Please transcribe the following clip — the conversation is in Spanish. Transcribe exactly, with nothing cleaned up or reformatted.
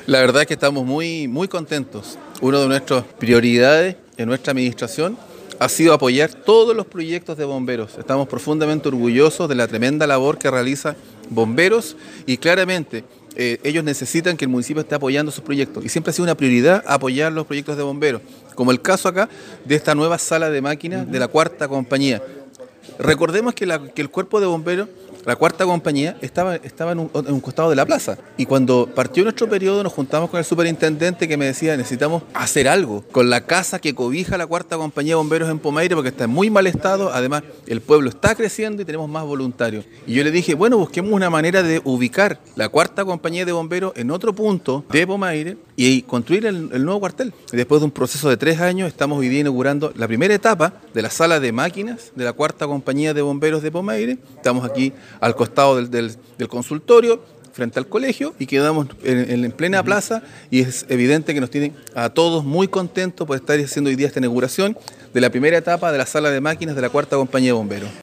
La verdad es que estamos muy, muy contentos. Una de nuestras prioridades en nuestra administración ha sido apoyar todos los proyectos de bomberos. Estamos profundamente orgullosos de la tremenda labor que realiza bomberos y claramente eh, ellos necesitan que el municipio esté apoyando sus proyectos y siempre ha sido una prioridad apoyar los proyectos de bomberos, como el caso acá de esta nueva sala de máquinas de la cuarta compañía. Recordemos que, la, que el cuerpo de bomberos, la cuarta compañía, estaba, estaba en, un, en un costado de la plaza. Y cuando partió nuestro periodo nos juntamos con el superintendente que me decía, necesitamos hacer algo con la casa que cobija la cuarta compañía de bomberos en Pomaire porque está en muy mal estado. Además, el pueblo está creciendo y tenemos más voluntarios. Y yo le dije, bueno, busquemos una manera de ubicar la cuarta compañía de bomberos en otro punto de Pomaire y construir el, el nuevo cuartel. Y después de un proceso de tres años, estamos hoy día inaugurando la primera etapa de la sala de máquinas de la cuarta compañía de bomberos de Pomaire. Estamos aquí al costado del, del, del consultorio, frente al colegio, y quedamos en, en plena plaza, y es evidente que nos tienen a todos muy contentos por estar haciendo hoy día esta inauguración de la primera etapa de la sala de máquinas de la cuarta compañía de bomberos.